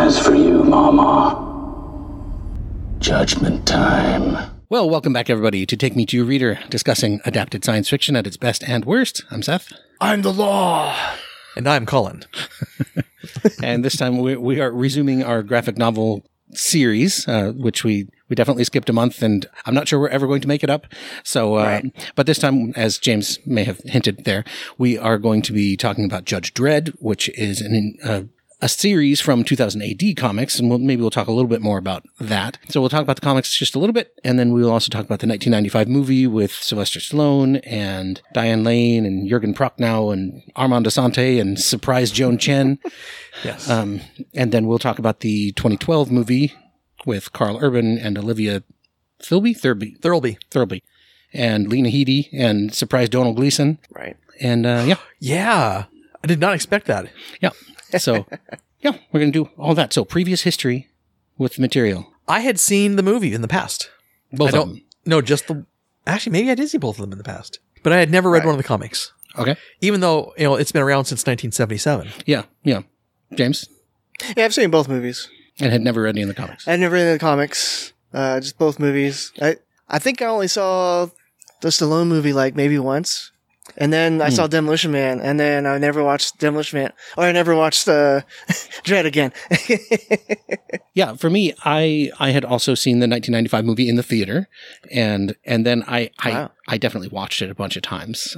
As for you, Mama, judgment time. Well, welcome back, everybody, to Take Me to Your Reader, discussing adapted science fiction at its best and worst. I'm Seth. I'm the law. And I'm Colin. And this time we are resuming our graphic novel series, which we definitely skipped a month, and I'm not sure we're ever going to make it up. So, but this time, as James may have hinted there, we are going to be talking about Judge Dredd, which is a series from 2000 AD comics, and maybe we'll talk a little bit more about that. So we'll talk about the comics just a little bit, and then we'll also talk about the 1995 movie with Sylvester Stallone and Diane Lane and Jürgen Prochnow and Armand Assante and Surprise Joan Chen. Yes. And then we'll talk about the 2012 movie with Carl Urban and Olivia Thirlby, and Lena Headey and Surprise Donald Gleason. Right. And Yeah. I did not expect that. Yeah. So, yeah, we're going to do all that. So, previous history with the material. I had seen the movie in the past. Both of them. No, just the... Actually, maybe I did see both of them in the past. But I had never read one of the comics. Okay. Even though, it's been around since 1977. Yeah. James? Yeah, I've seen both movies. And had never read any of the comics. I've never read any of the comics. Just both movies. I think I only saw the Stallone movie like maybe once. And then I saw Demolition Man, and then I never watched Demolition Man, or I never watched Dredd again. Yeah, for me, I had also seen the 1995 movie in the theater, and then I definitely watched it a bunch of times,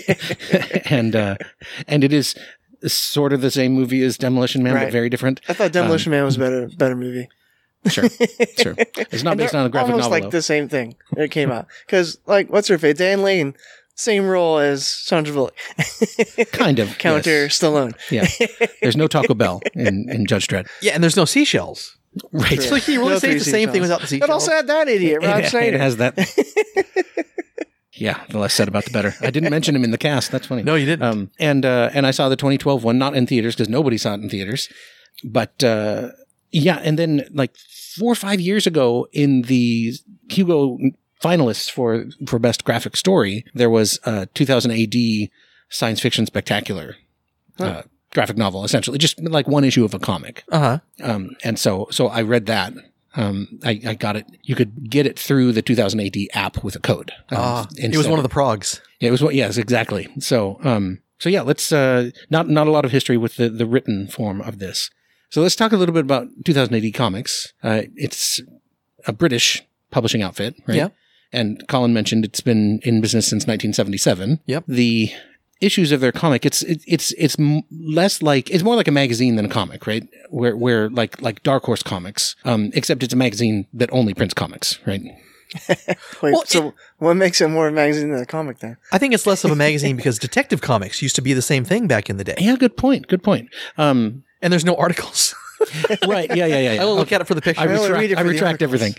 and it is sort of the same movie as Demolition Man, but very different. I thought Demolition Man was a better movie. Sure. It's not based on a graphic novel. Almost like the same thing when it came out, because what's her face, Dan Lane. Same role as Sandra Bullock. Kind of. Counter yes. Stallone. Yeah. There's no Taco Bell in Judge Dredd. Yeah, and there's no seashells. Right. So he really says the same thing without the seashells. But also had that idiot, Rob Schneider. It has that. Yeah, the less said about the better. I didn't mention him in the cast. That's funny. No, you didn't. And I saw the 2012 one, not in theaters because nobody saw it in theaters. But yeah, and then like 4 or 5 years ago in the Hugo finalists for Best Graphic Story, there was a 2000 AD science fiction spectacular graphic novel, essentially, just like one issue of a comic. And so I read that. I got it. You could get it through the 2000 AD app with a code. It was one of the progs. It was yes, exactly. So yeah, let's not a lot of history with the written form of this. So let's talk a little bit about 2000 AD Comics. It's a British publishing outfit, right? Yeah. And Colin mentioned it's been in business since 1977. Yep. The issues of their comic, it's less like, it's more like a magazine than a comic, right? Where like Dark Horse Comics, except it's a magazine that only prints comics, right? Wait, so what makes it more a magazine than a comic then? I think it's less of a magazine because Detective Comics used to be the same thing back in the day. Yeah, good point. And there's no articles. Right. Yeah. I will look at it for the picture. I retract everything.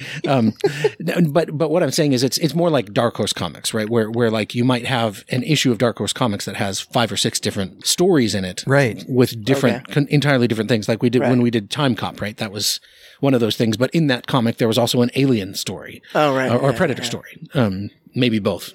But what I'm saying is it's more like Dark Horse Comics, right? Where like you might have an issue of Dark Horse Comics that has 5 or 6 different stories in it. Right. With different, entirely different things. Like we did when we did Time Cop, right? That was one of those things. But in that comic, there was also an alien story. Oh, right. Or a Predator story. Maybe both.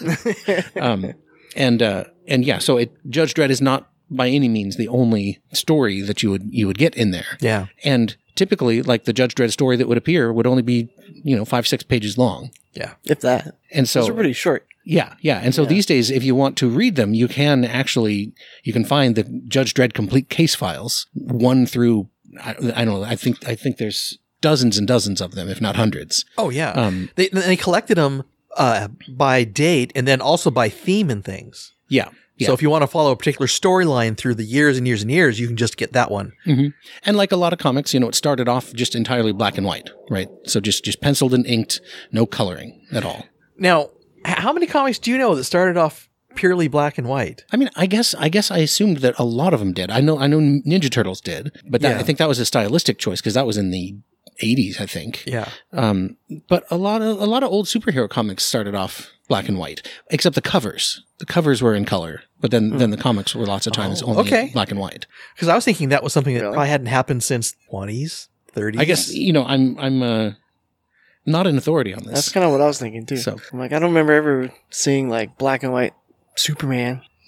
And yeah, so Judge Dredd is not by any means the only story that you would get in there. Yeah. And typically, like the Judge Dredd story that would appear would only be, 5-6 pages long. Yeah. If that. And so those are pretty short. Yeah. And so these days, if you want to read them, you can find the Judge Dredd complete case files, 1 through, I don't know, I think there's dozens and dozens of them, if not hundreds. Oh yeah. They collected them by date and then also by theme and things. Yeah. So if you want to follow a particular storyline through the years and years and years, you can just get that one. Mm-hmm. And like a lot of comics, it started off just entirely black and white, right? So just penciled and inked, no coloring at all. Now, how many comics do you know that started off purely black and white? I mean, I guess I assumed that a lot of them did. I know Ninja Turtles did, but I think that was a stylistic choice because that was in the 80s, I think. Yeah. But a lot of old superhero comics started off black and white, except the covers. The covers were in color, but then the comics were lots of times only black and white. Because I was thinking that was something that probably hadn't happened since 20s, 30s. I guess, I'm not an authority on this. That's kind of what I was thinking too. So I'm like, I don't remember ever seeing like black and white Superman.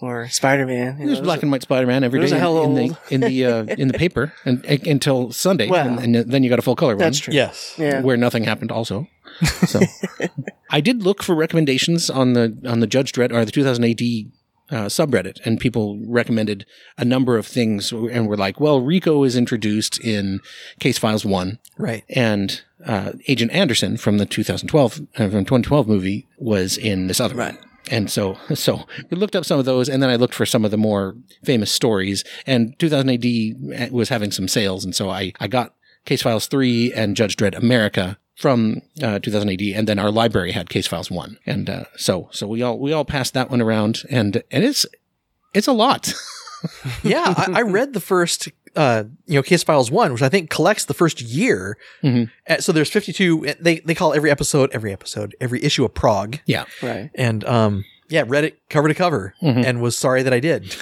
or Spider-Man. There's black and white Spider-Man every Those day are hella in old. in the paper until Sunday, Well, and then you got a full color one. That's true. Yes. Yeah. Where nothing happened. Also, so I did look for recommendations on the Judge Dredd or the 2000 AD subreddit, and people recommended a number of things, and were like, "Well, Rico is introduced in Case Files 1, Right. and Agent Anderson from the 2012 movie was in this other one." And so we looked up some of those, and then I looked for some of the more famous stories. And 2000 AD was having some sales, and so I got Case Files 3 and Judge Dredd America from 2000 AD, and then our library had Case Files 1, and so we all passed that one around, and it's a lot. Yeah, I read the first, Case Files 1, which I think collects the first year. Mm-hmm. So there's 52. They call every issue a prog. Yeah, Right. And read it cover to cover, and was sorry that I did.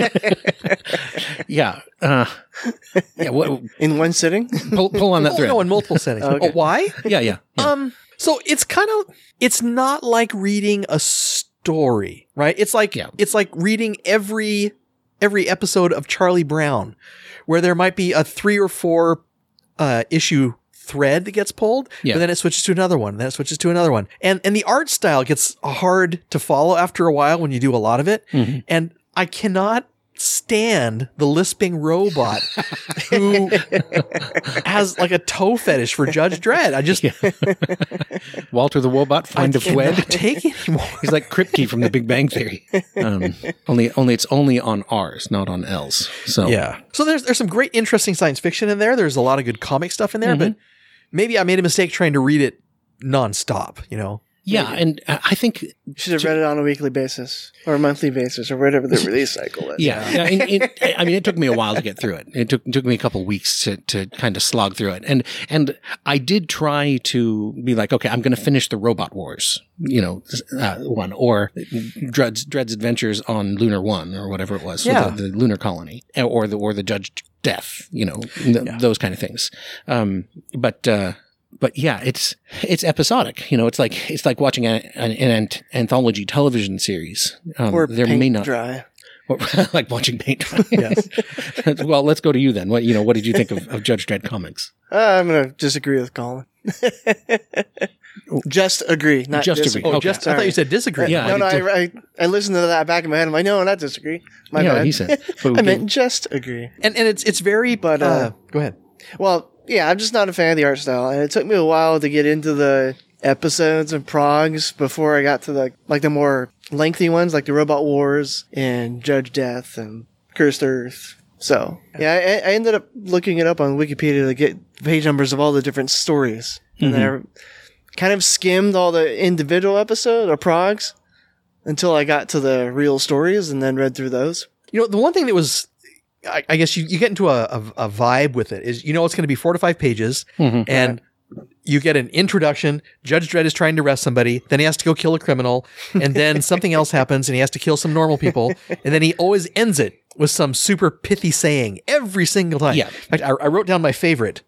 yeah, What, In one sitting? pull on that thread. No, in multiple settings. Okay. Oh, why? Yeah. So it's not like reading a story, right? It's like reading every episode of Charlie Brown, where there might be a 3 or 4 issue thread that gets pulled, Yeah. but then it switches to another one, then it switches to another one. And the art style gets hard to follow after a while when you do a lot of it. And I cannot stand the lisping robot who has like a toe fetish for Judge Dredd. I just Walter the Wobot, find a cannot Fwed. take it anymore. He's like Kripke from The Big Bang Theory. Only it's only on R's, not on L's. So Yeah. So there's some great, interesting science fiction in there. There's a lot of good comic stuff in there, but maybe I made a mistake trying to read it nonstop, yeah, and I think You should have read it on a weekly basis or a monthly basis or whatever the release cycle is. it took me a while to get through it. It took me a couple weeks to kind of slog through it, and I did try to be like, okay, I'm going to finish the Robot Wars, one, or Dredd's Adventures on Lunar One, or whatever it was, Yeah. so the Lunar Colony, or the Judge Death, those kind of things. But yeah, it's episodic. It's like watching an anthology television series. Or there paint may not dry. or like watching paint dry. Yes. Well, let's go to you then. What did you think of Judge Dredd comics? I'm going to disagree with Colin. Just agree, not Just disagree. agree. Oh, Okay. I thought you said disagree. Yeah. No, I I listened to that back in my head. I'm like, no, not disagree. My Yeah, bad. he said. But I meant just agree. And it's very, But, go ahead. Well, yeah, I'm just not a fan of the art style, and it took me a while to get into the episodes and progs before I got to the more lengthy ones, like the Robot Wars and Judge Death and Cursed Earth. So yeah, I ended up looking it up on Wikipedia to get page numbers of all the different stories, and then I kind of skimmed all the individual episode or progs until I got to the real stories, and then read through those. The one thing that was, I guess you get into a vibe with it is, it's going to be 4 to 5 pages, and you get an introduction. Judge Dredd is trying to arrest somebody. Then he has to go kill a criminal. And then something else happens and he has to kill some normal people. And then he always ends it with some super pithy saying every single time. Yeah. In fact, I wrote down my favorite.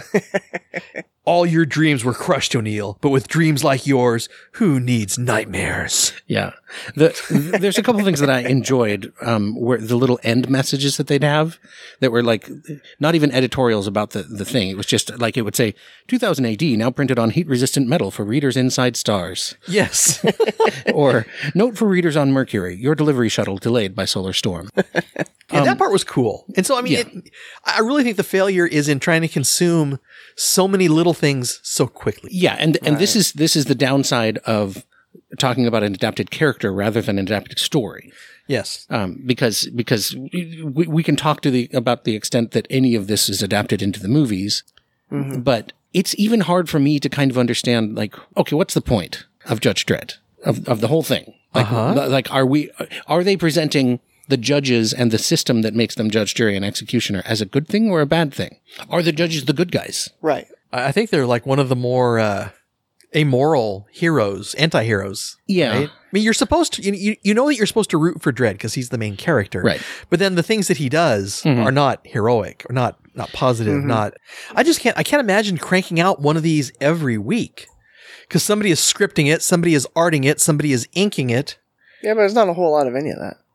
All your dreams were crushed, O'Neill, but with dreams like yours, who needs nightmares? Yeah. There's a couple of things that I enjoyed, where the little end messages that they'd have that were like, not even editorials about the thing. It was just like, it would say 2000 AD now printed on heat resistant metal for readers inside stars. Yes. Or note for readers on Mercury, your delivery shuttle delayed by solar storm. Yeah, that part was cool. And so, I mean, yeah. I really think the failure is in trying to consume so many little things so quickly. Yeah. And this is the downside of talking about an adapted character rather than an adapted story. Yes. Because we can talk about the extent that any of this is adapted into the movies, but it's even hard for me to kind of understand, like, okay, what's the point of Judge Dredd, of the whole thing? Like, are they presenting the judges and the system that makes them judge, jury, and executioner as a good thing or a bad thing? Are the judges the good guys? Right. I think they're like one of the more amoral heroes, anti-heroes. Yeah. Right? I mean, you're supposed to, you know that you're supposed to root for Dredd because he's the main character. Right. But then the things that he does are not heroic or not positive, I can't imagine cranking out one of these every week because somebody is scripting it, somebody is arting it, somebody is inking it. Yeah, but there's not a whole lot of any of that.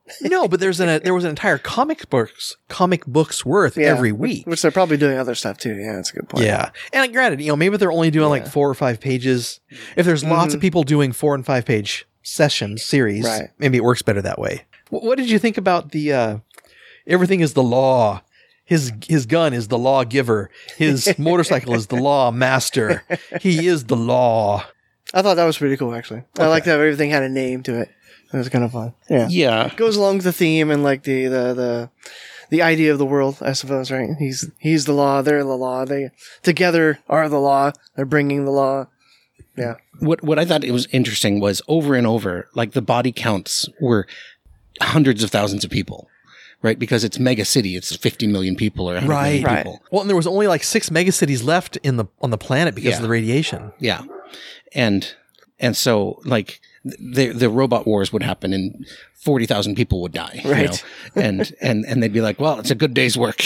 No, but there was an entire comic books worth every week. Which they're probably doing other stuff too. Yeah, that's a good point. Yeah. And granted, maybe they're only doing like 4 or 5 pages. If there's lots of people doing 4 and 5 page series, Right. maybe it works better that way. What did you think about the everything is the law? His gun is the lawgiver. His motorcycle is the law master. He is the law. I thought that was pretty cool, actually. I like that everything had a name to it. It was kind of fun. Yeah. Yeah. Goes along with the theme and like the idea of the world, I suppose, right? He's the law, they're the law. They together are the law. They're bringing the law. Yeah. What I thought it was interesting was over and over, like the body counts were hundreds of thousands of people, right? Because it's mega city. It's 50 million people or 100 million Right. people. Well, and there was only like 6 megacities left on the planet because of the radiation. Yeah. And so like the robot wars would happen and 40,000 people would die. Right. And they'd be like, well, it's a good day's work.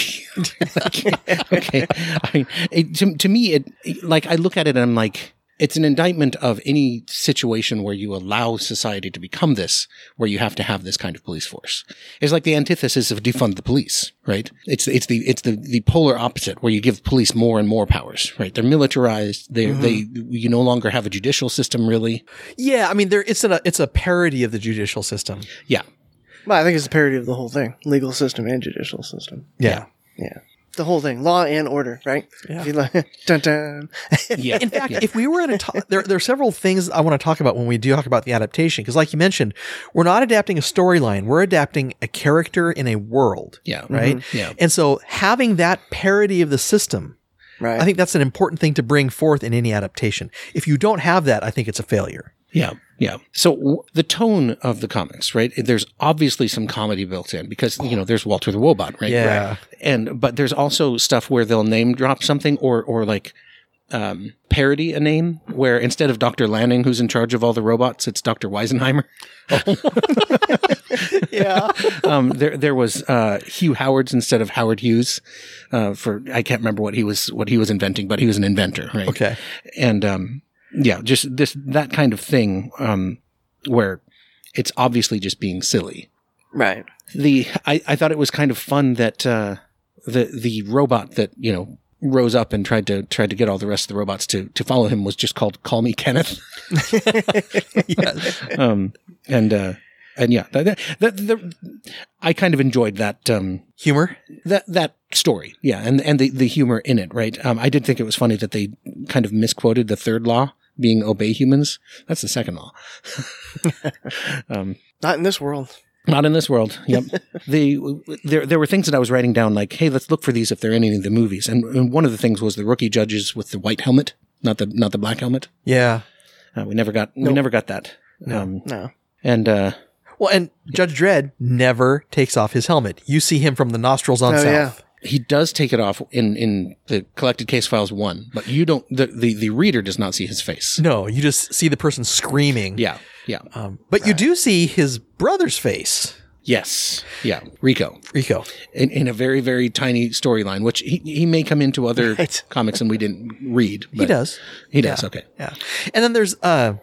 Okay. I mean, to me, like I look at it and I'm like, it's an indictment of any situation where you allow society to become this, where you have to have this kind of police force. It's like the antithesis of defund the police, right? It's the polar opposite, where you give police more and more powers, right? They're militarized. You no longer have a judicial system, really. Yeah, I mean, it's a parody of the judicial system. Yeah. Well, I think it's a parody of the whole thing. Legal system and judicial system. Yeah. Yeah. The whole thing. Law and order, right? Yeah. If you like, dun dun. Yeah. In fact, if we were there are several things I want to talk about when we do talk about the adaptation. Because like you mentioned, we're not adapting a storyline. We're adapting a character in a world. Yeah. Right? Yeah. And so having that parody of the system, Right. I think that's an important thing to bring forth in any adaptation. If you don't have that, I think it's a failure. Yeah. Yeah. So the tone of the comics, right? There's obviously some comedy built in because, there's Walter the Wobot, right? Yeah. But there's also stuff where they'll name drop something or like, parody a name where instead of Dr. Lanning, who's in charge of all the robots, it's Dr. Weisenheimer. Yeah. There was, Hugh Howard's instead of Howard Hughes, I can't remember what he was inventing, but he was an inventor, right? Okay. And, yeah, just that kind of thing, where it's obviously just being silly. Right. I thought it was kind of fun that, the robot that, rose up and tried to get all the rest of the robots to follow him was just called Call Me Kenneth. Yes. And yeah, I kind of enjoyed that, Humor. that story. Yeah. And the humor in it, right? I did think it was funny that they kind of misquoted the third law being obey humans. That's the second law. Not in this world. Not in this world. Yep. There were things that I was writing down like, hey, let's look for these if they're in any of the movies. And one of the things was the rookie judges with the white helmet, not the black helmet. Yeah. We never got that. No. And Well, and Judge Dredd never takes off his helmet. You see him from the nostrils on south. Yeah. he does take it off in the Collected Case Files 1, but you don't. The reader does not see his face. No, you just see the person screaming. Yeah. Yeah. But you do see his brother's face. Yes. Yeah. Rico. In a very, very tiny storyline, which he may come into other Right. comics and we didn't read. But He does. He does. Okay. Yeah. And then there's,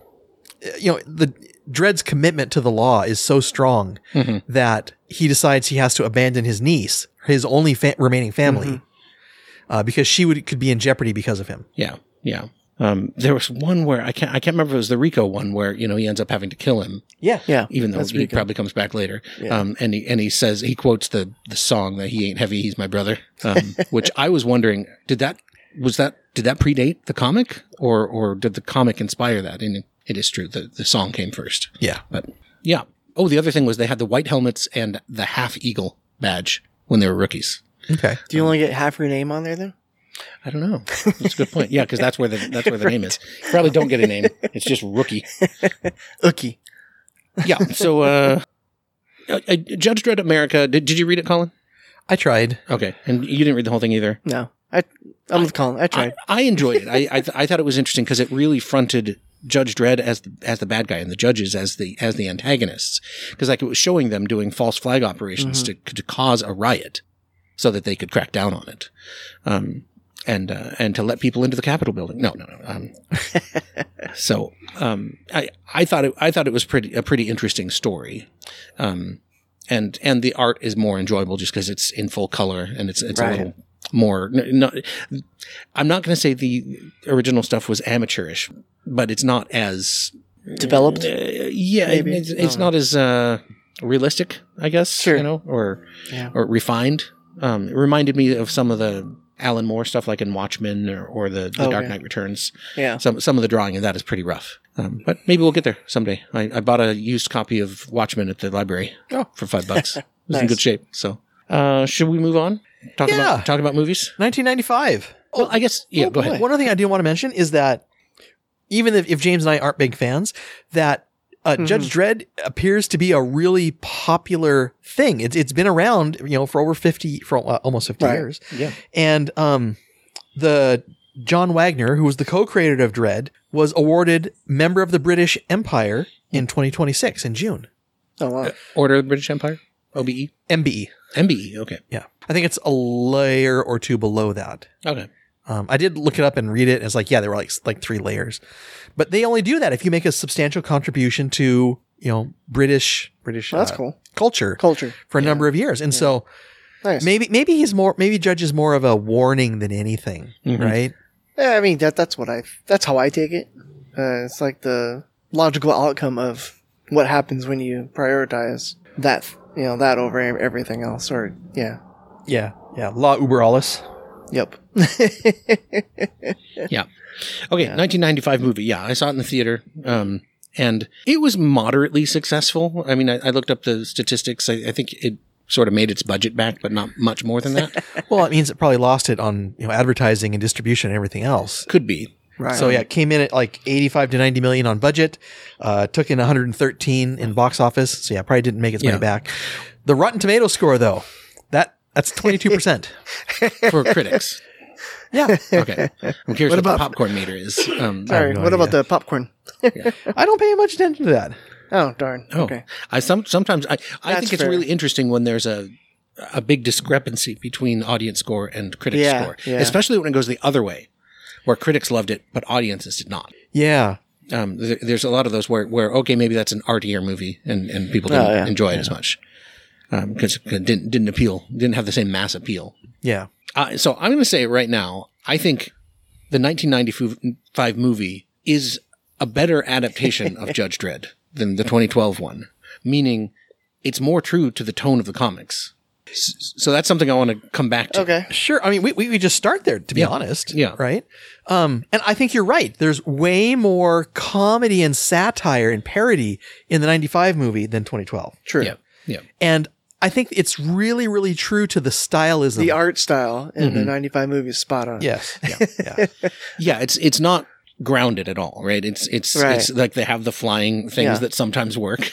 the Dredd's commitment to the law is so strong that he decides he has to abandon his niece, his only remaining family, because she could be in jeopardy because of him. Yeah. Yeah. There was one where I can't remember if it was the Rico one where, he ends up having to kill him. Yeah. Yeah. Even though that's he Rico. probably comes back later. Yeah. And he says, he quotes the song that he ain't heavy, he's my brother. Which I was wondering, did that predate the comic or did the comic inspire that? And it is true. The song came first. Yeah. But yeah. Oh, the other thing was they had the white helmets and the half eagle badge when they were rookies. Okay. Do you only get half your name on there then? I don't know. That's a good point. Yeah, because that's where the name is. You probably don't get a name. It's just rookie. Ookie. Yeah. So, Judge Dredd America. Did you read it, Colin? I tried. Okay, and you didn't read the whole thing either. No. I'm with Colin. I tried. I enjoyed it. I thought it was interesting because it really fronted Judge Dredd as the bad guy and the judges as the antagonists. Because it was showing them doing false flag operations to cause a riot so that they could crack down on it. And to let people into the Capitol building. No. So, I thought it was a pretty interesting story. and the art is more enjoyable just because it's in full color and it's a Right. little more. I'm not going to say the original stuff was amateurish, but it's not as Developed? Maybe. it's not as realistic, I guess. Sure. Or Yeah. or refined. It reminded me of some of the Alan Moore stuff, like in Watchmen or the Dark yeah. Knight Returns. Yeah. Some of the drawing of that is pretty rough. But maybe we'll get there someday. I bought a used copy of Watchmen at the library for $5. It was in Nice. good shape. So, should we move on? Talk about movies. 1995. Well, I guess go ahead. One other thing I do want to mention is that even if James and I aren't big fans, that Judge Dredd appears to be a really popular thing. It's been around, for over 50, for almost 50 Right. years. Yeah. And the John Wagner, who was the co-creator of Dredd, was awarded Member of the British Empire in 2026 in June. Oh, wow. Order of the British Empire, OBE, MBE. MBE. Okay. Yeah. I think it's a layer or two below that. Okay. I did look it up and read it. And it's like, yeah, there were like 3 layers, but they only do that if you make a substantial contribution to, British Well, that's cool. culture Culture. for a number of years. And so Nice. maybe Judge is more of a warning than anything, right? Yeah, I mean, that's how I take it. It's like the logical outcome of what happens when you prioritize that over everything else. Or, yeah. Yeah. Yeah. La uber alles. Yep. Yeah. Okay. 1995 movie. Yeah. I saw it in the theater. And it was moderately successful. I mean, I looked up the statistics. I think it sort of made its budget back, but not much more than that. Well, it means it probably lost it on, advertising and distribution and everything else. Could be. Right. So yeah, it came in at like 85 to 90 million on budget, took in 113 in box office. So yeah, probably didn't make its money back. The Rotten Tomato score though, that's 22%. For critics. Yeah. Okay. I'm curious what the popcorn meter is. Sorry, no what about idea. the popcorn? I don't pay much attention to that. Oh, darn. Okay. Sometimes I think it's fair. really interesting when there's a big discrepancy between audience score and critic Yeah, score, yeah. especially when it goes the other way, where critics loved it but audiences did not. Yeah. There's a lot of those where okay, maybe that's an artier movie and people didn't enjoy it as much because it didn't appeal, didn't have the same mass appeal. Yeah. So I'm going to say right now, I think the 1995 movie is a better adaptation of Judge Dredd than the 2012 one, meaning it's more true to the tone of the comics. So that's something I want to come back to. Okay. Sure. I mean, we just start there, to be honest. Yeah. Right. And I think you're right. There's way more comedy and satire and parody in the 95 movie than 2012. True. Yeah. Yeah. And I think it's really, really true to the stylism. The art style in the 95 movie is spot on. Yes. Yeah. Yeah. It's not grounded at all, right? It's like they have the flying things that sometimes work.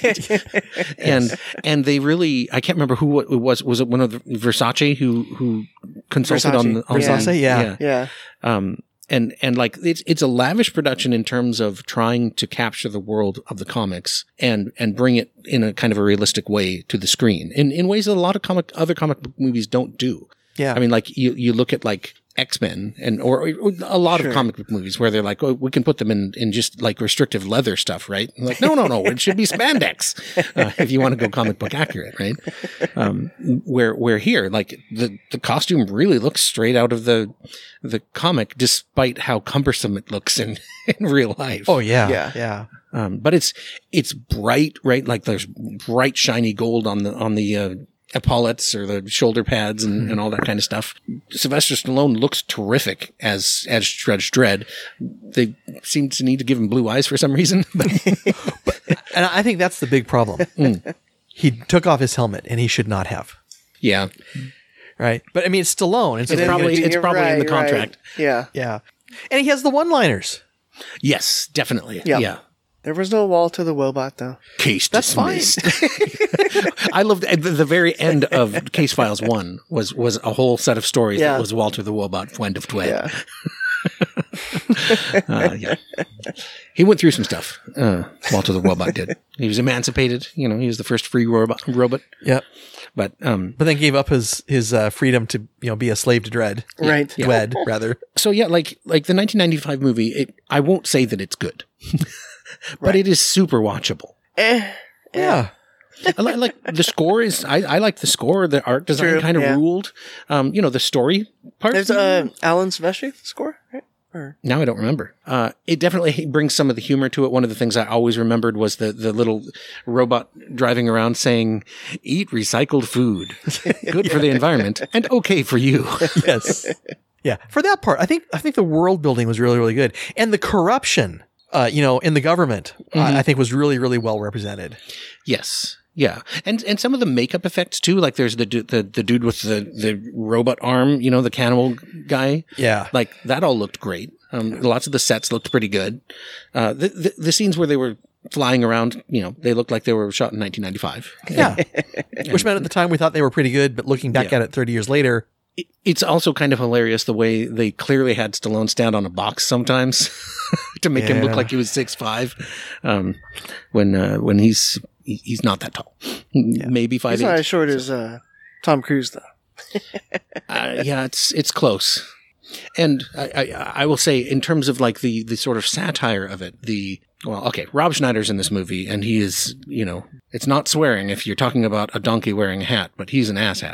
and they really, I can't remember who it was. Was it one of the Versace who consulted on Versace? Yeah. Yeah. And like it's a lavish production in terms of trying to capture the world of the comics and bring it in a kind of a realistic way to the screen in ways that a lot of other comic book movies don't do. Yeah. I mean, like you look at like X-Men or a lot of comic book movies where they're like, oh, we can put them in just like restrictive leather stuff, right? And like, no, it should be spandex if you want to go comic book accurate, right? Where here, like the costume really looks straight out of the comic, despite how cumbersome it looks in real life. Oh yeah. Yeah. Yeah. But it's bright, right? Like there's bright, shiny gold on the epaulettes or the shoulder pads and all that kind of stuff. Sylvester Stallone looks terrific as Judge Dredd. They seem to need to give him blue eyes for some reason. And I think that's the big problem. He took off his helmet and he should not have. Yeah. Right. But I mean, it's Stallone. And so It's probably in the contract. Right. Yeah. yeah. And he has the one-liners. Yes, definitely. Yeah. Yeah. There was no wall to the Wobot, though. Case That's dismissed. I loved at the very end of Case Files 1 was a whole set of stories that was Walter the Wobot, friend of Twed. Yeah. Yeah. He went through some stuff. Walter the Wobot did. He was emancipated. He was the first free robot. Yep. But then gave up his freedom to be a slave to Dredd. Right. Dwed, rather. so yeah, like the 1995 movie. I won't say that it's good, but it is super watchable. Yeah. like the score is. I like the score. The art design True, kind of yeah. ruled. The story part. There's Alan Silvestri score, right? Or Now I don't remember. It definitely brings some of the humor to it. One of the things I always remembered was the little robot driving around saying, "Eat recycled food, good for the environment, and okay for you." Yes. Yeah. For that part, I think the world building was really, really good. And the corruption, in the government, I think was really, really well represented. Yes. Yeah. And some of the makeup effects too, like there's the dude with the robot arm, the cannibal guy. Yeah. Like that all looked great. Lots of the sets looked pretty good. The scenes where they were flying around, they looked like they were shot in 1995. Yeah. Which meant at the time we thought they were pretty good, but looking back at it 30 years later. It's also kind of hilarious the way they clearly had Stallone stand on a box sometimes to make him look like he was 6'5", when he's not that tall, maybe 5'8". he's not as short as Tom Cruise, though. Yeah, it's close. And I will say, in terms of like the sort of satire of it, Rob Schneider's in this movie, and he is, it's not swearing if you're talking about a donkey wearing a hat, but he's an asshat.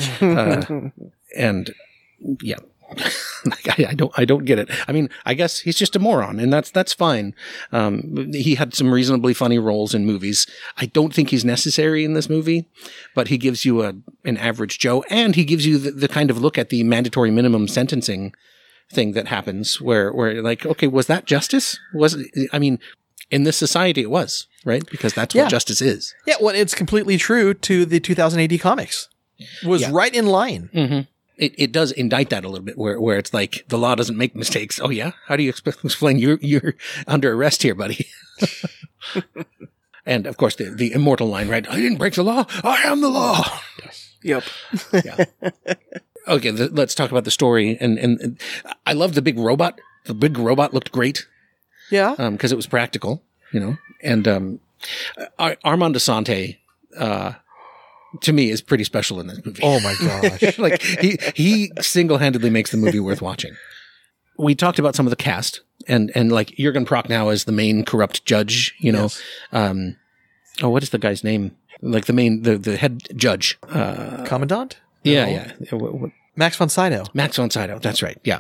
And yeah, I don't get it. I mean, I guess he's just a moron, and that's fine. He had some reasonably funny roles in movies. I don't think he's necessary in this movie, but he gives you an average Joe, and he gives you the kind of look at the mandatory minimum sentencing thing that happens where like, okay, was that justice? In this society it was, right? Because that's what justice is. Yeah. Well, it's completely true to the 2000 AD comics. It was right in line. Mm-hmm. It does indict that a little bit, where it's like the law doesn't make mistakes. Oh yeah, how do you explain you're under arrest here, buddy? And of course the immortal line, right? I didn't break the law. I am the law. Yes. Yep. Yeah. Okay, let's talk about the story. And I love the big robot. The big robot looked great. Yeah. Because it was practical, And Armand Assante, to me, is pretty special in this movie. Oh my gosh. Like he single-handedly makes the movie worth watching. We talked about some of the cast and like Jürgen Prochnow as the main corrupt judge, Yes. What is the guy's name? Like the head judge. Commandant? Yeah. Max von Sydow. Max von Sydow. That's right. Yeah.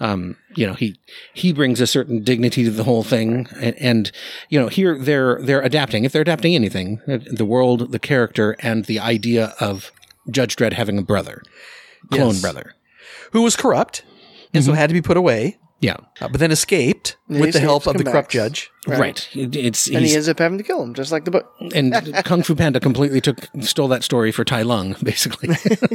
He brings a certain dignity to the whole thing. And here they're adapting. If they're adapting anything, the world, the character, and the idea of Judge Dredd having a brother, clone brother. Who was corrupt and so had to be put away. Yeah. But then escaped Yeah, with the he help of escapes, the come corrupt back. judge. Right. And he ends up having to kill him, just like the book. And Kung Fu Panda completely stole that story for Tai Lung, basically.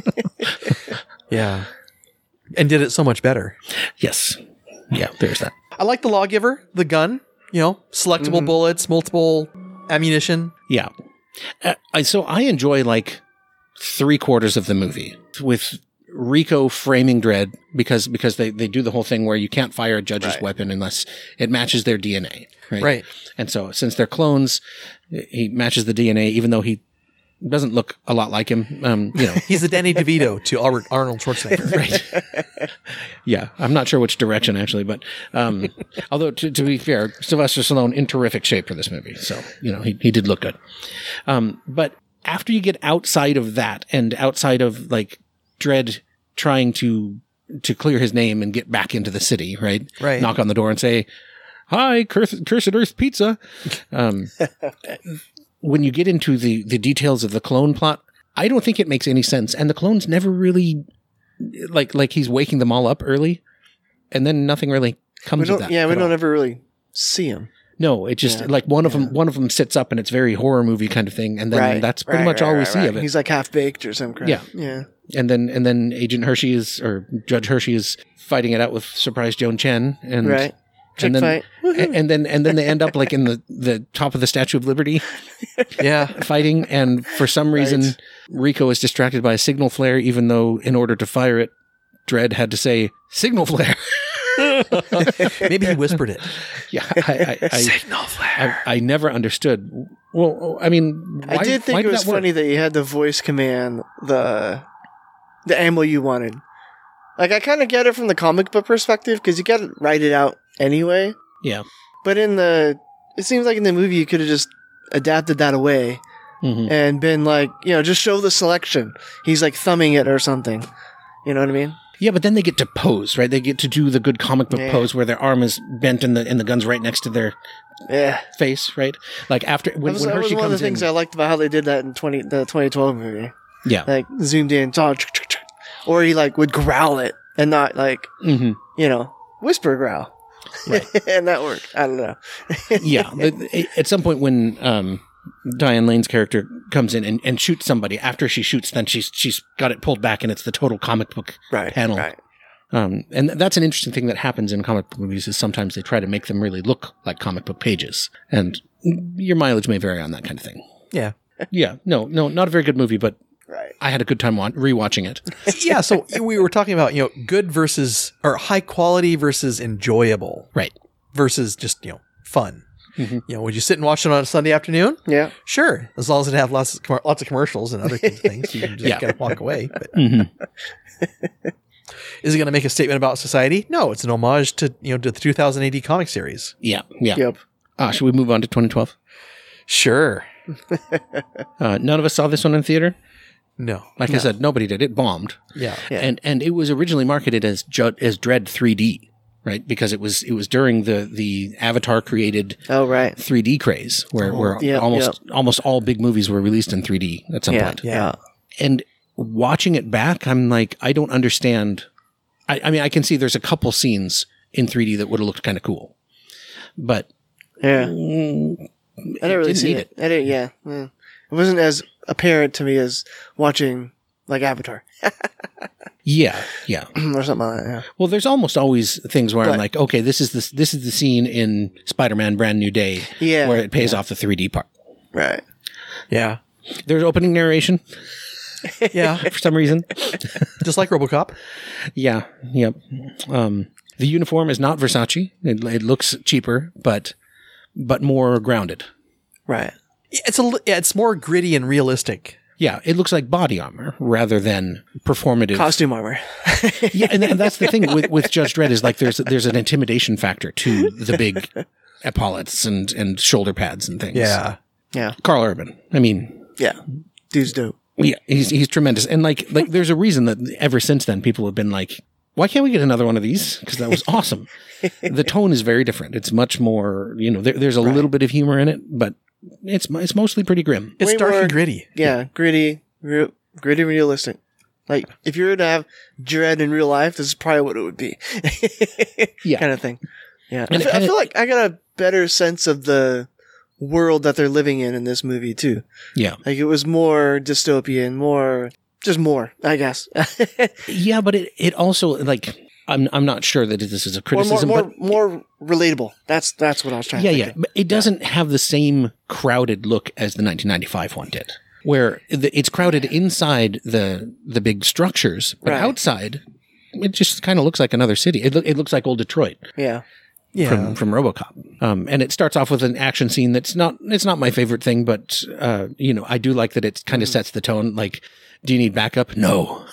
Yeah. And did it so much better. Yes. Yeah, there's that. I like the lawgiver, the gun, selectable bullets, multiple ammunition. Yeah. So I enjoy like 3/4 of the movie with Rico framing Dredd because they do the whole thing where you can't fire a judge's weapon unless it matches their DNA. Right. And so since they're clones, he matches the DNA, even though he doesn't look a lot like him. He's the Danny DeVito to Arnold Schwarzenegger. Right. Yeah. I'm not sure which direction actually, but, although to be fair, Sylvester Stallone in terrific shape for this movie. So, he did look good. But after you get outside of that and outside of like Dredd trying to clear his name and get back into the city, right? Right. Knock on the door and say, "Hi, Cursed Earth Pizza." When you get into the details of the clone plot, I don't think it makes any sense. And the clones never really, like he's waking them all up early, and then nothing really comes of that. Yeah, we at don't all. ever really see him. No, it just like one of them sits up and it's very horror movie kind of thing, and then that's pretty much all we see of it. He's like half baked or some crap. Yeah. Yeah. And then Agent Hershey or Judge Hershey is fighting it out with Surprise Joan Chen, and Right. Chick and then, fight. and then they end up like in the top of the Statue of Liberty Yeah. fighting, and for some reason Rico is distracted by a signal flare, even though in order to fire it, Dredd had to say signal flare. Maybe he whispered it. Yeah, signal flare. I never understood. Well, I mean, I did think it was funny that you had to voice command the ammo you wanted. Like, I kind of get it from the comic book perspective because you got to write it out anyway. Yeah. But it seems like in the movie you could have just adapted that away and been like, just show the selection. He's like thumbing it or something. You know what I mean? Yeah, but then they get to pose, right? They get to do the good comic book pose where their arm is bent and the gun's right next to their face, right? Like after when that Hershey was one of comes the things in, I liked about how they did that in the 2012 movie. yeah, Like zoomed in, or he like would growl it and not like whisper growl, Right. and that worked. I don't know. yeah. At some point when Diane Lane's character comes in and shoots somebody, after she shoots, then she's got it pulled back and it's the total comic book panel. Right. And that's an interesting thing that happens in comic book movies is sometimes they try to make them really look like comic book pages. And your mileage may vary on that kind of thing. Yeah. Yeah. No, not a very good movie, but Right. I had a good time rewatching it. Yeah, so we were talking about, good versus, or high quality versus enjoyable. Right. Versus just, fun. Would you sit and watch it on a Sunday afternoon? Yeah. Sure, as long as it have lots of commercials and other things, you can just kind of walk away. But is it going to make a statement about society? No, it's an homage to to the 2000 AD comic series. Yeah. Yep. Should we move on to 2012? Sure. None of us saw this one in theater. No. Like I said, nobody did. It bombed. Yeah. And it was originally marketed as Dredd 3D, right? Because it was during the Avatar created Oh, right. 3D craze, where almost all big movies were released in 3D at some point. Yeah. And watching it back, I'm like, I don't understand. I mean, I can see there's a couple scenes in 3D that would have looked kind of cool, but Yeah. I didn't really didn't see need it. I didn't. Yeah. It wasn't as apparent to me as watching like Avatar yeah. or something like that. Yeah. Well, there's almost always things where I'm But- like, okay, this is the scene in Spider-Man: Brand New Day, Yeah. where it pays off the 3D part. Right. Yeah. There's opening narration Yeah. for some reason. Just like RoboCop. Yeah. Yep. The uniform is not Versace. It looks cheaper, but more grounded. Right. It's more gritty and realistic. Yeah, it looks like body armor rather than performative. Costume armor. Yeah, and that's the thing with Judge Dredd is like there's an intimidation factor to the big epaulets and shoulder pads and things. Yeah. Yeah. Carl Urban. I mean, Yeah. Dude's dope. yeah, he's tremendous. And like there's a reason that ever since then people have been like, why can't we get another one of these? Because that was awesome. The tone is very different. It's much more, there's a little bit of humor in it, but it's mostly pretty grim. It's Way dark more- and gritty. Yeah. Gritty, realistic. Like if you were to have Dread in real life, this is probably what it would be. Yeah. Kind of thing. Yeah. And I feel like I got a better sense of the world that they're living in this movie too. Yeah. Like it was more dystopian, more, I guess. Yeah, but it also like I'm not sure that this is a Or criticism, but more relatable. That's what I was trying to think. but it doesn't have the same crowded look as the 1995 one did, where it's crowded inside the big structures, but Right. outside it just kind of looks like another city. It looks like old Detroit Yeah. Yeah. from RoboCop. And it starts off with an action scene it's not my favorite thing, but I do like that it kind of sets the tone. Like, do you need backup? No.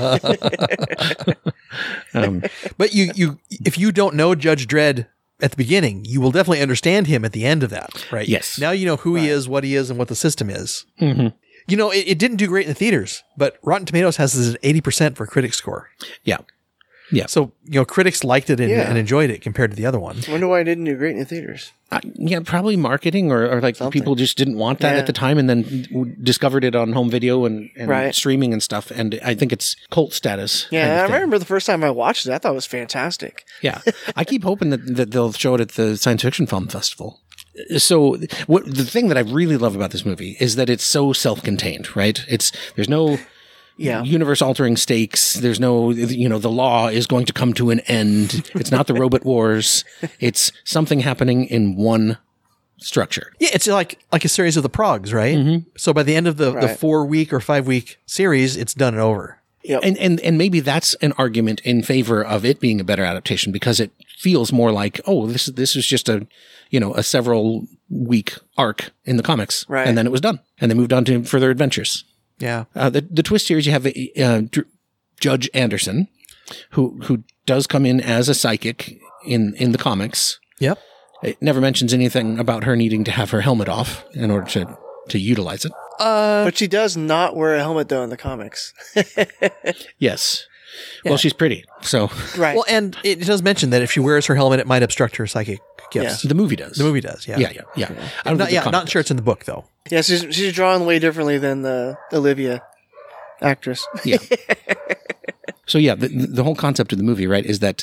But you if you don't know Judge Dredd at the beginning, you will definitely understand him at the end of that, right? Yes. Now you know who he is, what he is, and what the system is. Mm-hmm. It didn't do great in the theaters, but Rotten Tomatoes has this at 80% for critic score. Yeah. So, critics liked it and, Yeah. and enjoyed it compared to the other one. I wonder why it didn't do great in the theaters. Yeah, probably marketing or like Something. people just didn't want that Yeah. at the time and then discovered it on home video and Right. streaming and stuff. And I think it's cult status. Yeah, kind of I thing. remember the first time I watched it, I thought it was fantastic. Yeah. I keep hoping that they'll show it at the Science Fiction Film Festival. So the thing that I really love about this movie is that it's so self-contained, right? There's no Yeah. universe altering stakes. There's no, the law is going to come to an end. It's not the robot wars. It's something happening in one structure. Yeah, it's like a series of the Progs, right? So by the end of the Right. 4-week or 5-week series, it's done and over. Yep. And maybe that's an argument in favor of it being a better adaptation because it feels more like, oh, this is just a several week arc in the comics, Right. and then it was done, and they moved on to further adventures. Yeah. The twist here is you have Judge Anderson, who does come in as a psychic in the comics. Yep. It never mentions anything about her needing to have her helmet off in order to utilize it. But she does not wear a helmet though in the comics. Yes. Yeah. Well, she's pretty, so Right. Well, and it does mention that if she wears her helmet, it might obstruct her psychic gifts. the movie does. The movie does, yeah. Yeah. I don't think the comic Not sure does. it's in the book though. Yeah, she's drawn way differently than the Olivia actress. Yeah. So yeah, the whole concept of the movie, right, is that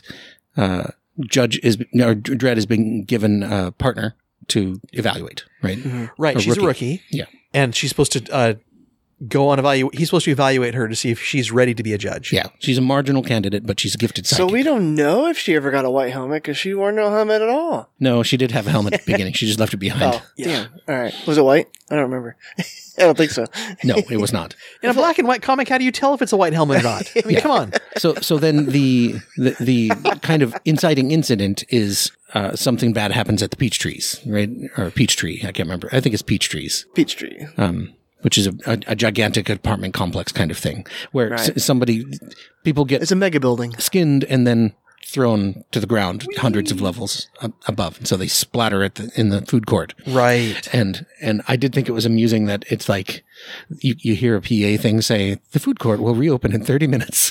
Dredd is being given a partner to evaluate, right? Right, A she's a rookie. Yeah. And she's supposed to go on he's supposed to evaluate her to see if she's ready to be a judge. Yeah. She's a marginal candidate, but she's a gifted So psychic. we don't know if she ever got a white helmet because she wore no helmet at all. No, she did have a helmet at the beginning. She just left it behind. Oh, damn. All right. Was it white? I don't remember. I don't think so. No, it was not. In a black and white comic, how do you tell if it's a white helmet or not? I mean, come on. So then the kind of inciting incident is something bad happens at the peach trees, right? Or peach tree. I can't remember. I think it's peach trees. Peachtree. Which is a gigantic apartment complex kind of thing where Right. people get It's a mega building. skinned and then thrown to the ground hundreds of levels above. And so they splatter in the food court. Right. And I did think it was amusing that it's like you hear a PA thing say the food court will reopen in 30 minutes.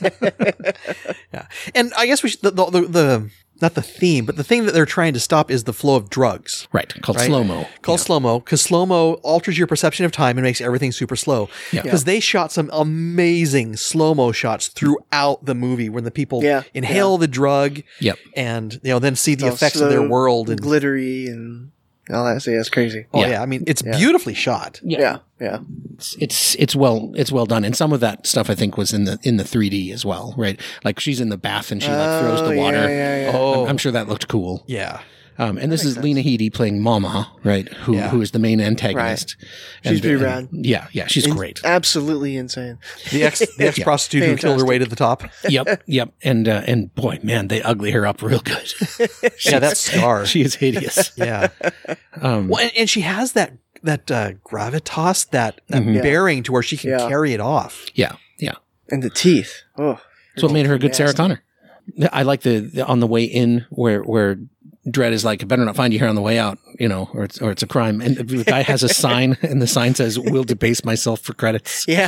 Yeah. And I guess we should, the not the theme, but the thing that they're trying to stop is the flow of drugs. Right. Called Right? slow-mo. Called slow-mo, because slow-mo alters your perception of time and makes everything super slow. Yeah. Because they shot some amazing slow-mo shots throughout the movie when the people inhale the drug Yep. and then see the All effects of their slow, world and glittery and all that. So yeah, it's crazy. yeah, I mean it's beautifully shot. Yeah. It's well done, and some of that stuff I think was in the 3D as well, right? Like she's in the bath and she like throws the water. Yeah. Oh, I'm sure that looked cool. yeah. And this is Lena Headey playing Mama, right? Who is the main antagonist? She's pretty rad. Yeah, she's great. Absolutely insane. The ex prostitute who killed her way to the top. Yep. And boy, man, they ugly her up real good. Yeah, that scar. She is hideous. Yeah. Well, and she has that gravitas, that bearing to where she can carry it off. Yeah. And the teeth. Oh. That's what made her a good Sarah Connor. I like the on the way in where Dredd is like, I better not find you here on the way out, or it's a crime. And the guy has a sign, and the sign says, "Will debase myself for credits." Yeah.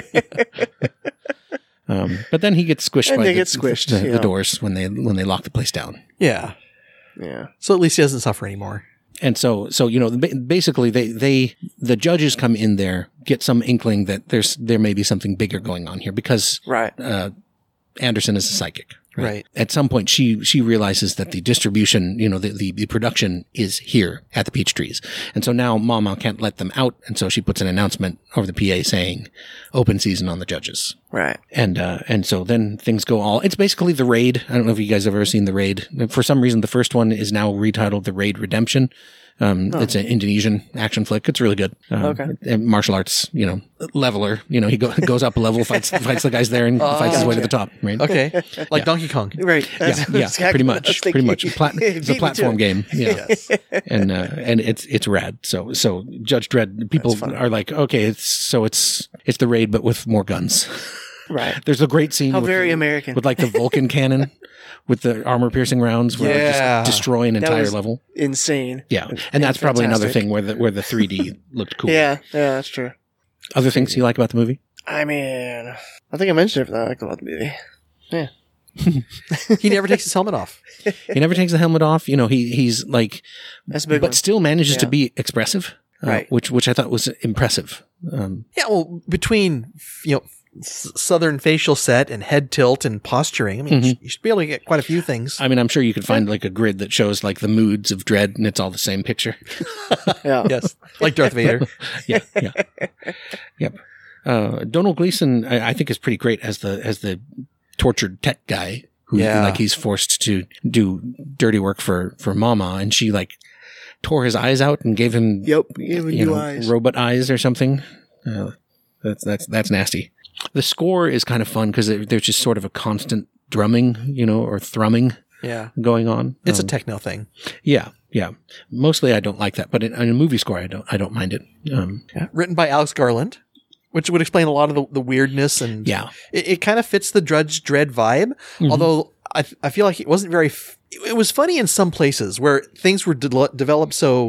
But then he gets squished And by they get squished, the doors when they lock the place down. Yeah. Yeah. So at least he doesn't suffer anymore. And so basically the judges come in there, get some inkling that there may be something bigger going on here because Right. Anderson is a psychic. Right. At some point, she realizes that the distribution, the production is here at the peach trees. And so now Mama can't let them out. And so she puts an announcement over the PA saying open season on the judges. Right. And so then things go it's basically The Raid. I don't know if you guys have ever seen The Raid. For some reason, the first one is now retitled The Raid Redemption. It's an Indonesian action flick. It's really good. Okay. And martial arts, leveler. He goes up a level, fights the guys there, and fights his way to the top. Right? Okay. Like Donkey Kong. Right. Yeah, pretty much. It's a platform game. Yeah, and it's rad. So Judge Dredd, people are like, okay, it's The Raid, but with more guns. Right. There's a great scene. How very American. with like the Vulcan cannon. With the armor-piercing rounds, where they just destroy an entire was level. Insane. Yeah, and that's probably another fantastic. thing where the 3D looked cool. Yeah, that's true. Other things you like about the movie? I mean, I think I mentioned it that I like about the movie. Yeah. He never takes his helmet off. He never takes the helmet off. He's like, That's a big but one. still manages to Yeah. be expressive, Right. Which I thought was impressive. Yeah, well, between southern facial set and head tilt and posturing, I mean, you should be able to get quite a few things. I mean, I'm sure you could find like a grid that shows like the moods of Dredd, and it's all the same picture. Yeah. Yes, like Darth Vader. Yep. Donald Gleason, I think, is pretty great as the tortured tech guy who he's forced to do dirty work for Mama, and she like tore his eyes out and gave him new eyes. robot eyes or something. That's nasty. The score is kind of fun because there's just sort of a constant drumming, or thrumming going on. It's a techno thing. Yeah. Mostly I don't like that, but in a movie score I don't mind it. Written by Alex Garland, which would explain a lot of the weirdness and it kind of fits the Judge Dredd vibe. Although I feel like it wasn't very. It was funny in some places where things were developed so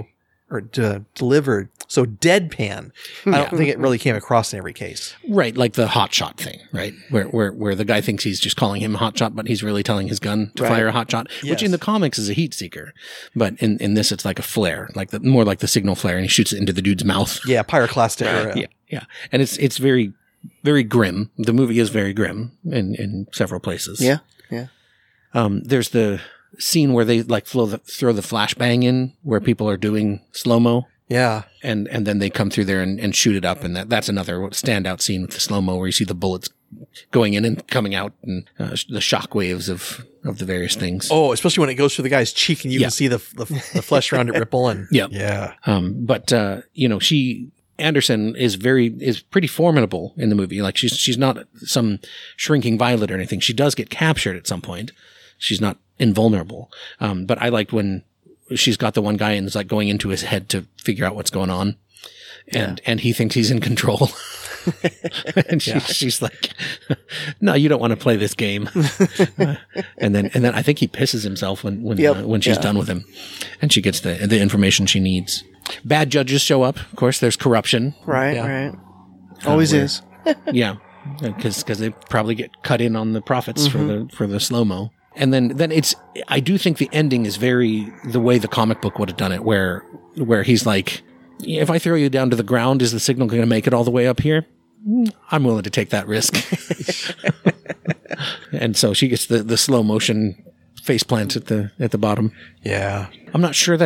or delivered so deadpan. I don't think it really came across in every case. Right, like the hot shot thing, right? Where the guy thinks he's just calling him a hot shot, but he's really telling his gun to fire a hot shot, which in the comics is a heat seeker. But in this, it's like a flare, more like the signal flare, and he shoots it into the dude's mouth. Yeah, pyroclastic. Right. Yeah. And it's very, very grim. The movie is very grim in several places. Yeah. There's the scene where they like throw the flashbang in where people are doing slow-mo. Yeah. And then they come through there and shoot it up. And that's another standout scene with the slow-mo where you see the bullets going in and coming out and the shock waves of the various things. Oh, especially when it goes through the guy's cheek and you can see the flesh around it ripple. And yeah. But Anderson is pretty formidable in the movie. Like she's not some shrinking violet or anything. She does get captured at some point. She's not invulnerable. But I liked when she's got the one guy and is like going into his head to figure out what's going on. And he thinks he's in control. And she's like, no, you don't want to play this game. and then I think he pisses himself when she's done with him and she gets the information she needs. Bad judges show up. Of course, there's corruption. Right. Always is. Yeah. Because they probably get cut in on the profits for the slow-mo. And then I do think the ending is very the way the comic book would have done it, where he's like, if I throw you down to the ground, is the signal going to make it all the way up here? I'm willing to take that risk. And so she gets the slow motion face plant at the bottom. Yeah. I'm not sure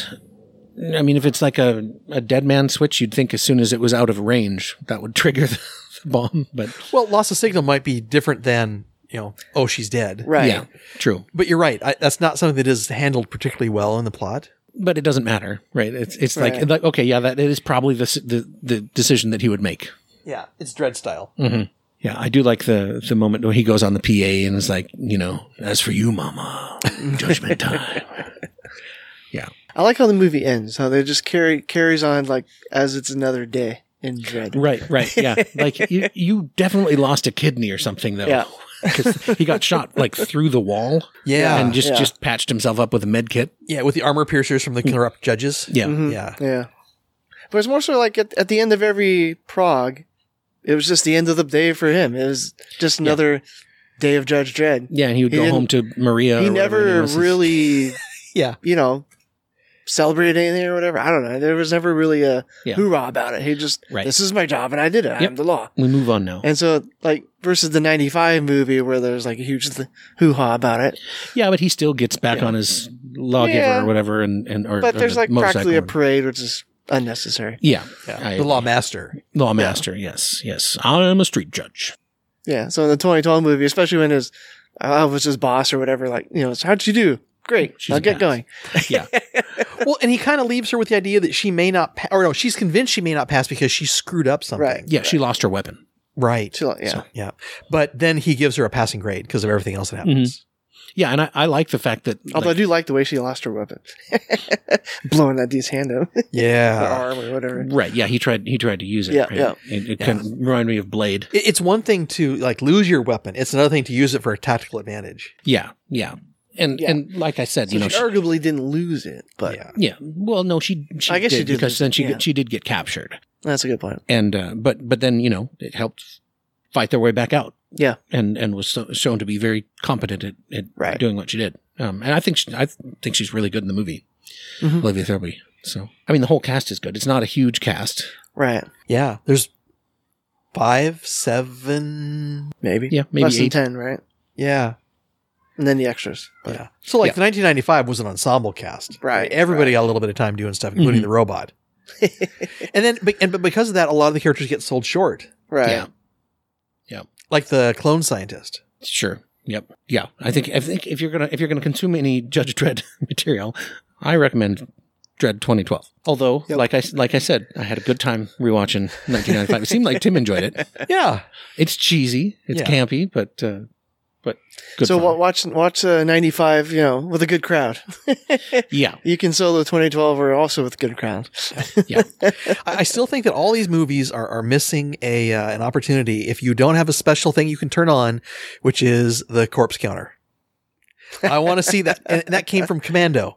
I mean, if it's like a dead man switch, you'd think as soon as it was out of range, that would trigger the bomb. But loss of signal might be different than, she's dead. Right. Yeah, true. But you're right. That's not something that is handled particularly well in the plot. But it doesn't matter, right? It's like okay, yeah, that is probably the decision that he would make. Yeah, it's Dredd style. Mm-hmm. Yeah, I do like the moment when he goes on the PA and is like, as for you, Mama, judgment time. Yeah. I like how the movie ends. How they just carries on like as it's another day in Dredd. Right. Yeah. Like you definitely lost a kidney or something though. Yeah. Because he got shot like through the wall. Yeah. And just patched himself up with a med kit. Yeah, with the armor piercers from the corrupt judges. Yeah. Mm-hmm. Yeah. But it's more so like at the end of every prog, it was just the end of the day for him. It was just another day of Judge Dredd. Yeah, and he would go home to Maria. He never really, yeah, celebrated anything or whatever. I don't know. There was never really a hoorah about it. He just, this is my job and I did it. I'm the law. We move on now. And so, like, versus the 95 movie where there's like a huge hoo-ha about it. Yeah, but he still gets back on his lawgiver or whatever. But there's like practically a parade, which is unnecessary. Yeah. The lawmaster. Lawmaster, yes. I am a street judge. Yeah. So in the 2012 movie, especially when I was his boss or whatever, like, how'd you do? Great. I'll get going. Yeah. Well, and he kind of leaves her with the idea that she may not, she's convinced she may not pass because she screwed up something. Right. Yeah, she lost her weapon. Right. Yeah. But then he gives her a passing grade because of everything else that happens. Mm-hmm. Yeah, and I like the fact that... Although I do like the way she lost her weapon. Blowing that dude's hand out. Yeah. The arm or whatever. Right, yeah, he tried to use it. Yeah, right? yeah. It kind of reminded me of Blade. It's one thing to like lose your weapon. It's another thing to use it for a tactical advantage. Yeah. And like I said, So she arguably didn't lose it, but yeah. Well, no, she I guess she did because then lose it, she did get captured, that's a good point. and but then it helped fight their way back out. Yeah, and was shown to be very competent at doing what she did. And I think she's really good in the movie, Olivia Thirlby. So I mean, the whole cast is good. It's not a huge cast, right? Yeah, there's 5, 7, maybe maybe less 8. than 10, right? Yeah. And then the extras. But. Yeah. So like the 1995 was an ensemble cast. Right. Everybody got a little bit of time doing stuff, including the robot. And because of that, a lot of the characters get sold short. Right. Yeah. Like the clone scientist. Sure. Yep. Yeah. I think if you're gonna consume any Judge Dredd material, I recommend Dredd 2012. Although, like I said, I had a good time rewatching 1995. It seemed like Tim enjoyed it. Yeah. It's cheesy. It's campy, but good. So fun. watch 95, with a good crowd. Yeah. You can solo 2012 or also with a good crowd. Yeah. I still think that all these movies are missing an opportunity if you don't have a special thing you can turn on, which is the corpse counter. I want to see that. And that came from Commando.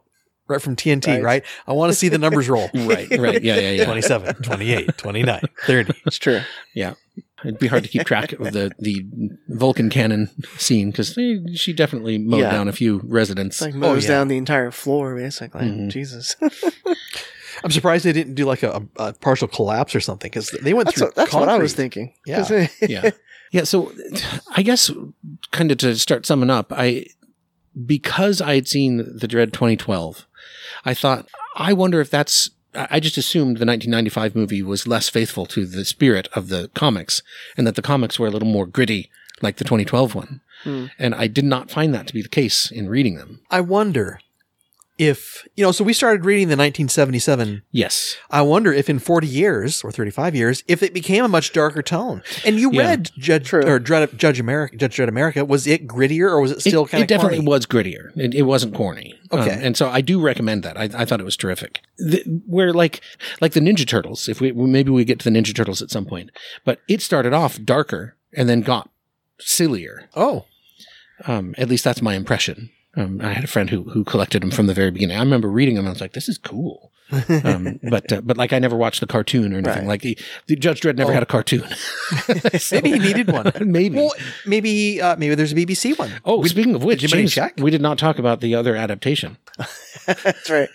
right from TNT, right? I want to see the numbers roll. Right. Yeah. 27, 28, 29, 30. It's true. Yeah. It'd be hard to keep track of the Vulcan cannon scene because she definitely mowed Yeah. down a few residents. It's like mows yeah. down the entire floor, basically. Mhm. Jesus. I'm surprised they didn't do like a partial collapse or something because they went through That's what I was concrete. thinking. Yeah. Yeah. Yeah. So I guess kind of to start summing up, because I had seen The Dread 2012, I thought, I wonder if I just assumed the 1995 movie was less faithful to the spirit of the comics and that the comics were a little more gritty like the 2012 one. And I did not find that to be the case in reading them. I wonder if, so we started reading the 1977. Yes. I wonder if in 40 years or 35 years, if it became a much darker tone. And you Yeah. read Judge Dredd America. Was it grittier or was it still kind of It definitely corny? was grittier. It wasn't corny. Okay. And so I do recommend that. I thought it was terrific. Where like the Ninja Turtles, if maybe we get to the Ninja Turtles at some point, but it started off darker and then got sillier. Oh, At least that's my impression. I had a friend who collected them from the very beginning. I remember reading them and I was like, this is cool. But like I never watched the cartoon or anything. Right. Like the Judge Dredd never had a cartoon. maybe he needed one. Maybe. Well, maybe there's a BBC one. Oh, speaking of which, did anybody James, check? we did not talk about the other adaptation. That's right.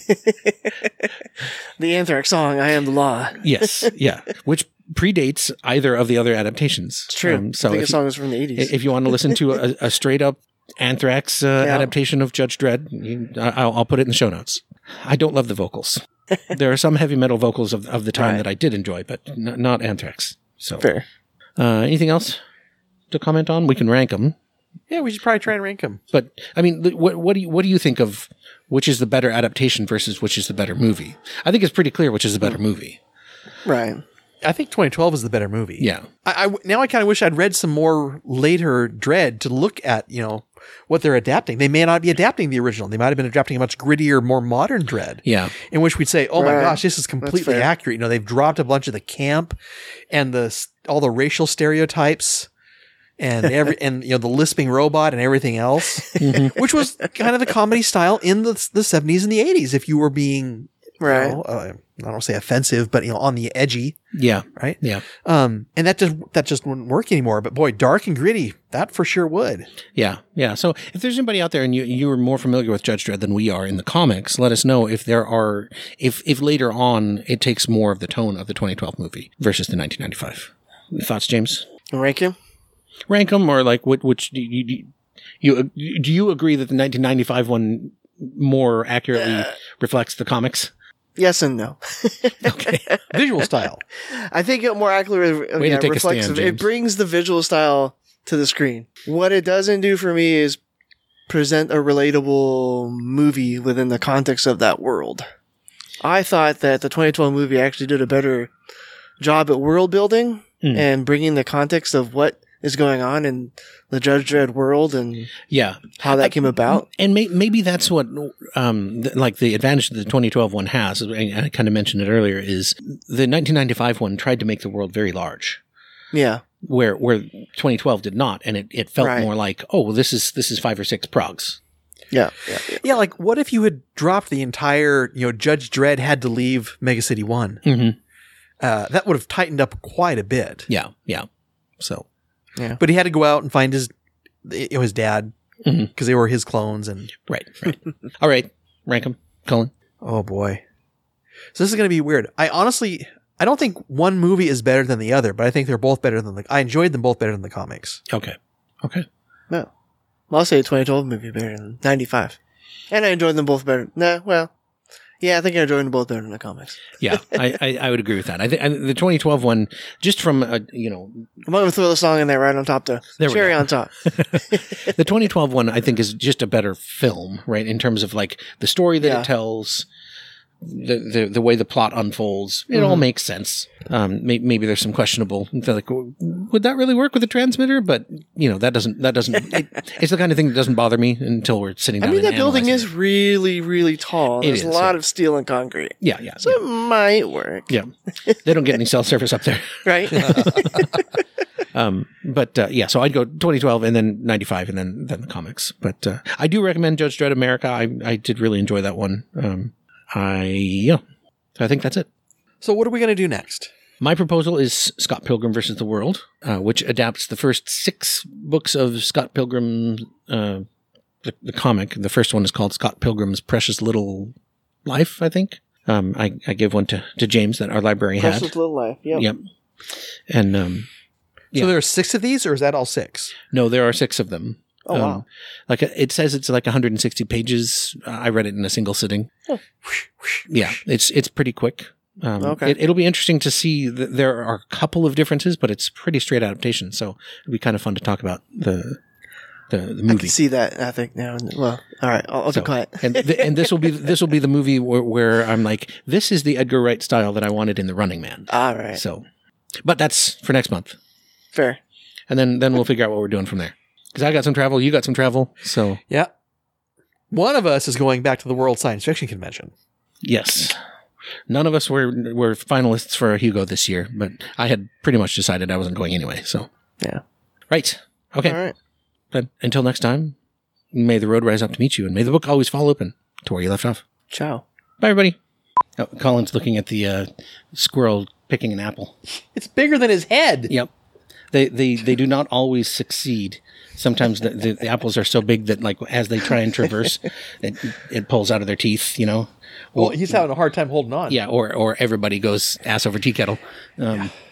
The Anthrax song, I Am the Law. Yes, yeah, which predates either of the other adaptations. It's true. So I think if the song is from the 80s. if you want to listen to a straight up Anthrax adaptation of Judge Dredd, I'll put it in the show notes. I don't love the vocals. There are some heavy metal vocals of the time Right. that I did enjoy, but not Anthrax. So, Fair. anything else to comment on? We can rank them. Yeah, we should probably try and rank them. But I mean, what do you think of which is the better adaptation versus which is the better movie? I think it's pretty clear which is the better movie. Right. I think 2012 is the better movie. Yeah. Now I kind of wish I'd read some more later Dread to look at, what they're adapting. They may not be adapting the original. They might have been adapting a much grittier, more modern Dread. Yeah. In which we'd say, oh my Right. gosh, this is completely fair. accurate. They've dropped a bunch of the camp and all the racial stereotypes and the lisping robot and everything else, which was kind of the comedy style in the 70s and the 80s. If you were being, Right. I don't say offensive, but on the edgy, Yeah. right? Yeah. And that just wouldn't work anymore. But boy, dark and gritty, that for sure would. Yeah, yeah. So if there's anybody out there and you are more familiar with Judge Dredd than we are in the comics, let us know if if later on it takes more of the tone of the 2012 movie versus the 1995. Thoughts, James? Rank him? Rank them, or like which do you agree that the 1995 one more accurately reflects the comics? Yes and no. Okay. Visual style. I think it more accurately Way to take a reflects stand, it James. brings the visual style to the screen. What it doesn't do for me is present a relatable movie within the context of that world. I thought that the 2012 movie actually did a better job at world building and bringing the context of what is going on in the Judge Dredd world and Yeah. how that came about. And maybe that's what, like the advantage that the 2012 one has, and I kind of mentioned it earlier, is the 1995 one tried to make the world very large, Yeah. where 2012 did not, and it felt Right. more like, oh, well, this is 5 or 6 progs. Yeah. Yeah, like what if you had dropped the entire, Judge Dredd had to leave Mega City 1? Mm-hmm. That would have tightened up quite a bit. Yeah, yeah. So, But he had to go out and find his dad because they were his clones. And right. All right, rank them, Colin. oh boy, so this is going to be weird. I don't think one movie is better than the other, but I think they're both better than I enjoyed them both better than the comics. Okay. No. I'll say the 2012 movie better than 95. And I enjoyed them both better. Yeah, I think I enjoyed them both better than the comics. Yeah, I would agree with that. I think the 2012 one, just from I'm going to throw the song in there right on top, though. There we Cherry go. on top. the 2012 one, I think, is just a better film, right? In terms of like the story that it tells, the way the plot unfolds, it all makes sense. Maybe there's some questionable, like, would that really work with a transmitter? But that doesn't. It's the kind of thing that doesn't bother me until we're sitting I down. mean, and that building analyzing is really, really tall. It There's is, a lot yeah. of steel and concrete. Yeah, So it might work. yeah. They don't get any cell service up there. Right? But so I'd go 2012 and then 95 and then the comics. But I do recommend Judge Dredd America. I did really enjoy that one. So I think that's it. So what are we going to do next? My proposal is Scott Pilgrim versus the World, which adapts the first 6 books of Scott Pilgrim, the comic. The first one is called Scott Pilgrim's Precious Little Life, I think. I gave one to James that our library had. Precious Little Life. Yep. And So there are 6 of these, or is that all 6? no, there are 6 of them. Oh, wow. Like it says it's like 160 pages. I read it in a single sitting. Oh. Yeah, it's pretty quick. Okay. It'll be interesting to see that there are a couple of differences, but it's pretty straight adaptation. So it'll be kind of fun to talk about the I movie. can see that, I think, now. Well, all right. I'll be quiet. and this will be the movie where I'm like, this is the Edgar Wright style that I wanted in The Running Man. All right. So, but that's for next month, Fair. and then we'll figure out what we're doing from there. Because I got some travel, you got some travel, so Yeah. One of us is going back to the World Science Fiction Convention. yes. None of us were finalists for a Hugo this year, but I had pretty much decided I wasn't going anyway. So Yeah. right, okay. All right. But until next time, may the road rise up to meet you, and may the book always fall open to where you left off. Ciao. Bye, everybody. Oh, Colin's looking at the squirrel picking an apple. It's bigger than his head. Yep. They do not always succeed. Sometimes the apples are so big that, like, as they try and traverse, it pulls out of their teeth, you know? Well, he's having a hard time holding on. Yeah, or everybody goes ass over tea kettle.